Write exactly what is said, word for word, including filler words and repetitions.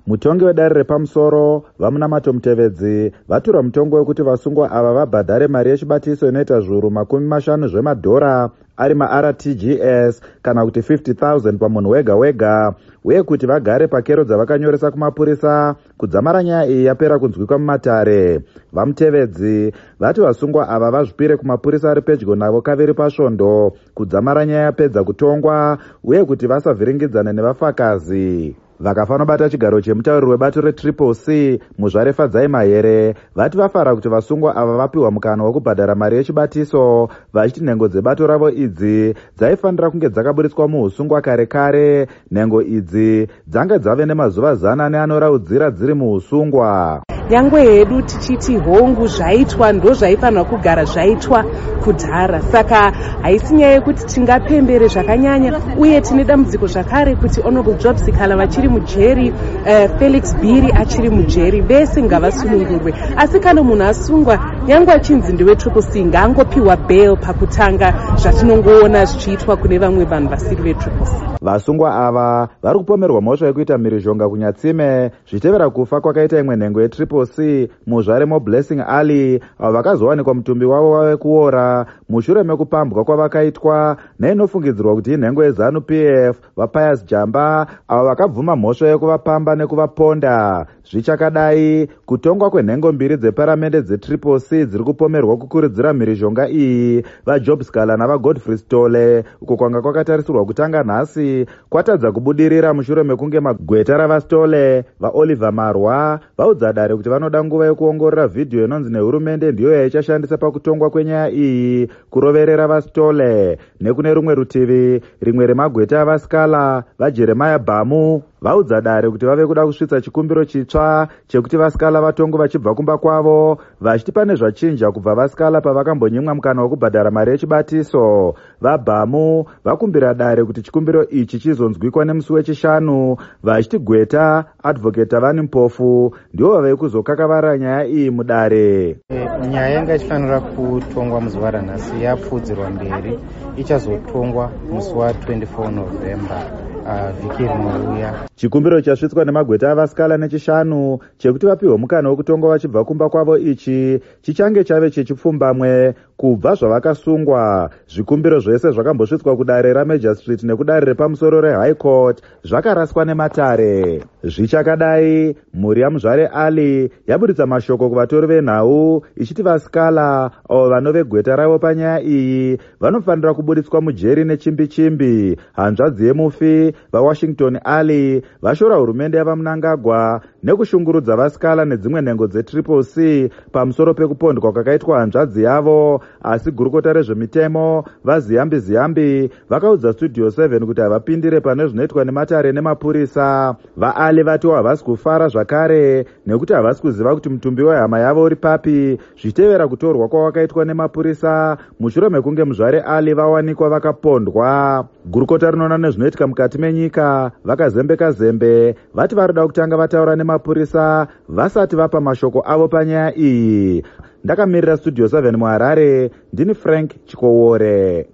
Mutongi wedare repamusoro vamunamato Mutevedzi vatura mutongo wekuti vasungwa ava vabhadhare mari yechibatiso inoita zviuru makumi mashanu zvemadhora ari ma-R T G S kana kuti fifty thousand pamunhu wega wega, uye kuti vagare pakero dzavakanyoresa kumapurisa kudzamara nyaya iyi yapera kunzwikwa mumatare. VaMutevedzi vati vasungwa ava vazvipire kumapurisa ari pedyo navo kaviri pasvondo kudzamara nyaya yapedza kutongwa, uye kuti vasavhiringidzane nevafakazi. Vakafanobata chigaro chemutauriri webato reTriple C Muzvare Fadzai Mahere vati vafara kuti vasungwa ava vapiwa mukana wekubhadhara mari yechibatiso, vachiti nhengo dzebato ravo idzi dzaifanira kunge dzakaburitswa muusungwa kare kare. Nhengo idzi dzanga dzave nemazuva zana neanoraudzira dziri muusungwa. Nyangwe hedu tichiti hongu zvaitwa ndo zvaifanira kugara zvaitwa kudhara, saka haisi nyaya yekuti tingapembere zvakanyanya, uye tine dambudziko zvakare kuti Honorable Job Sikala vachiri mujeri, uh, Felix Bhiri achiri mujeri, vese ngavasunungurwe. Asi kana munhu asungwa nyangwe achinzi ndiwe Triple C ngaangopiwa bail pakutanga, zvatinongoona zvichiitwa kune vamwe vanhu vasiri veTriple C. Vasungwa ava vari kupomerwa mhosva yekuita mhirizhonga kunyatsime zvitevera kufa kwakaita imwe nhengo yeTriple C Muzvare moBlessing Ali, avo vakazowanikwa mutumbi wavo wave kuora mushure mekupambwa kwavakaitwa neinofungidzirwa kuti inhengo yeZanu P F vaPius Jamba, avo vakabvuma mhosva yekuvapamba nekuvaponda. Zvichakadai, kutongwa kwenhengo mbiri dzeparamende dzeTriple C dziri kupomerwa kukurudzira mhirizhonga iyi vaJob Sikala navaGodfrey Stole, uko kwanga kwakatarisirwa kutanga nhasi, kwatadza kubudirira mushure mekunge magweta ravaStole vaOliver Marwa vaudza dare kuti vanoda nguva yekuongorora vhidhiyo inonzi nehurumende ndiyo yaichashandisa pakutongwa kwenyaya iyi kuroverera vaStole. Nekune rumwe rutivi, rimwe remagweta avaSikala vaJeremiah Bhamu vaudza dare kuti vave kuda kusvitsa chikumbiro chitsva chekuti vaSikala vatongwe vachibva kumba kwavo, vachiti pane zvachinja kubva vaSikala pavakambonyimwa mukana wekubhadhara mari yechibatiso. VaBhamu vakumbira dare kuti chikumbiro ichi chizonzwikwa nemusi wechishanu, vachiti gweta Advocate Vani Mpofu ndivo vave kuzokakavara nyaya iyi mudare. Nyaya yanga ichifanira kutongwa muzuva ranhasi yapfudzirwa mberi, ichazotongwa musi wa twenty-four November. Uh, vhiki rinouya. Chikumbiro chasvitswa nemagweta avaSikala nechishanu chekuti vapiwe mukana wekutongwa vachibva kumba kwavo ichi chichange chave chechipfumbamwe kubva zvavakasungwa. Zvikumbiro zvese zvakambosvitswa kudare raMajor Street nekudare repamusoro reHigh Court zvakaraswa nematare. Zvichakadai, mhuri yaMuzvare Ali yaburitsa mashoko kuvatori venhau ichiti vaSikala avo vanove gweta ravo panyaya iyi vanofanira kubuditswa mujeri nechimbi chimbi. Hanzvadzi yemufi vaWashington Ali vashora hurumende yavaMnangagwa nekushungurudza vaSikala nedzimwe nhengo dzeTriple C pamusoro pekupondwa kwakaitwa hanzvadzi yavo, asi gurukota rezvemitemo vaZiyambi Ziyambi vakaudza Studio seven kuti havapindire pane zvinoitwa nematare nemapurisa. VaAli vatiwo havasi kufara zvakare nekuti havasi kuziva kuti mutumbi wehama yavo uri papi, zvichitevera kutorwa kwawakaitwa nemapurisa mushure mekunge Muzvare Ali vawanikwa vakapondwa. Gurukota rinoona nezvinoitika mukati menyika vakazembeka zembe vati varida kutanga vataura nemapurisa vasati vapa mashoko avo panyaya iyi. Ndakamirira Studio seven muHarare, ndini Frank Chikowore.